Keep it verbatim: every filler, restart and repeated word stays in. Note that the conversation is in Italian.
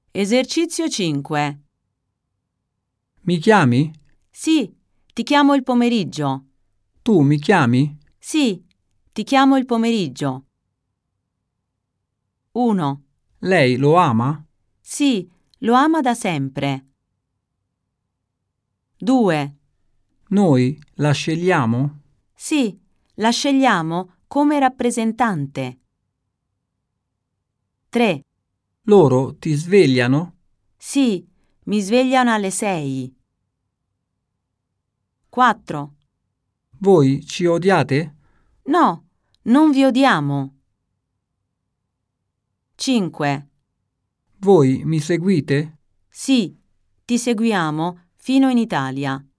Esercizio cinque. Mi chiami? Sì, ti chiamo il pomeriggio. Tu mi chiami? Sì, ti chiamo il pomeriggio. uno. Lei lo ama? Sì, lo ama da sempre. due. Noi la scegliamo? Sì, la scegliamo come rappresentante. tre. Loro ti svegliano? Sì, mi svegliano alle sei. quattro. Voi ci odiate? No, non vi odiamo. cinque. Voi mi seguite? Sì, ti seguiamo fino in Italia.